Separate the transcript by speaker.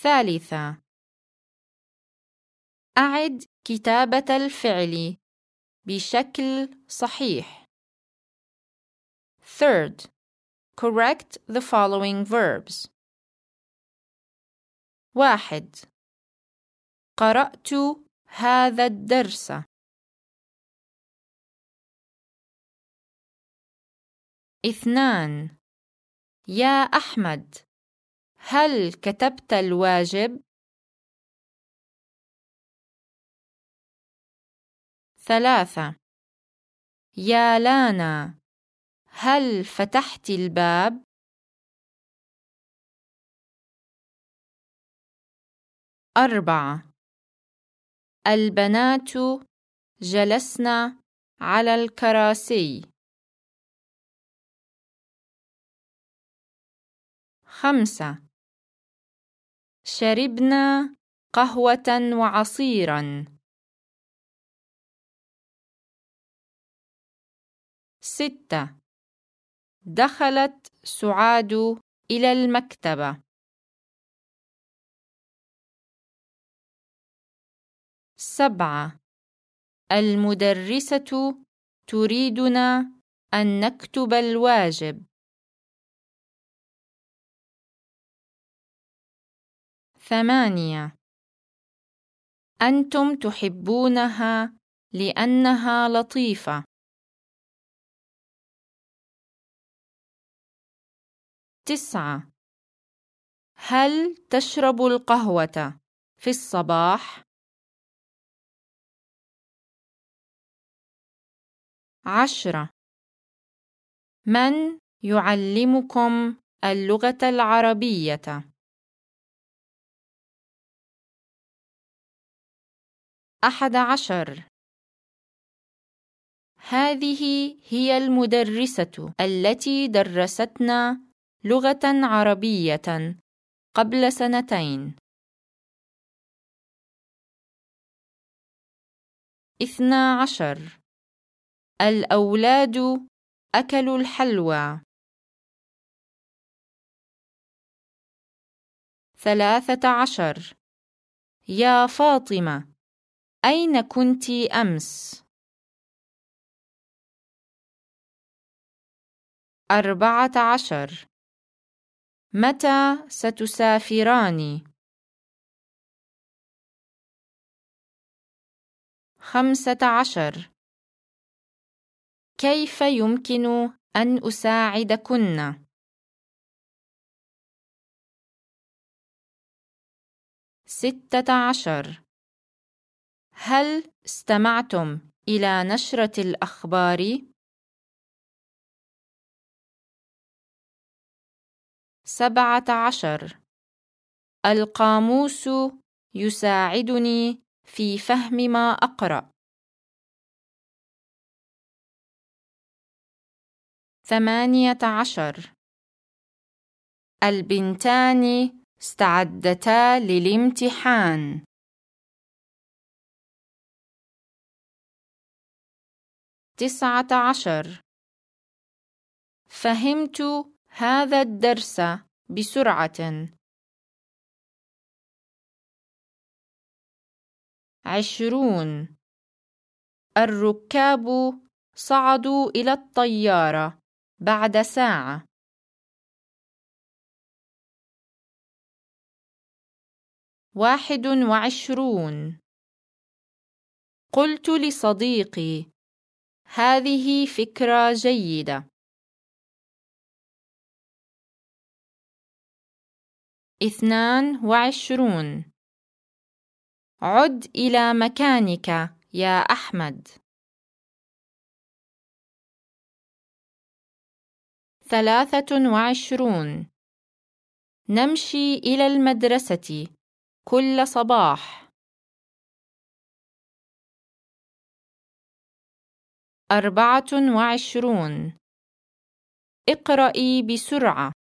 Speaker 1: ثالثة، أعد كتابة الفعل بشكل صحيح. Third, correct the following verbs. 1. قرأت هذا الدرس. 2. يا أحمد، هل كتبت الواجب؟ 3. يا لانا، هل فتحت الباب؟ 4. البنات جلسن على الكراسي. 5. شربنا قهوة وعصيرا. 6. دخلت سعاد إلى المكتبة. 7. المدرسة تريدنا أن نكتب الواجب. 8. أنتم تحبونها لأنها لطيفة. 9. هل تشرب القهوة في الصباح؟ 10. من يعلمكم اللغة العربية؟ 11. هذه هي المدرسة التي درستنا لغة عربية قبل 2 سنين. 12. الأولاد أكلوا الحلوى. 13. يا فاطمة، أين كنت أمس؟ 14. متى ستسافران؟ 15. كيف يمكن أن أساعدكن؟ 16. هل استمعتم إلى نشرة الأخبار؟ 17. القاموس يساعدني في فهم ما أقرأ. 18. البنتان استعدتا للامتحان. 19. فهمت هذا الدرس بسرعة. 20. الركاب صعدوا إلى الطيارة بعد ساعة. 21. قلت لصديقي: هذه فكرة جيدة. 22. عد إلى مكانك يا أحمد. 23. نمشي إلى المدرسة كل صباح. 24. اقرأي بسرعة.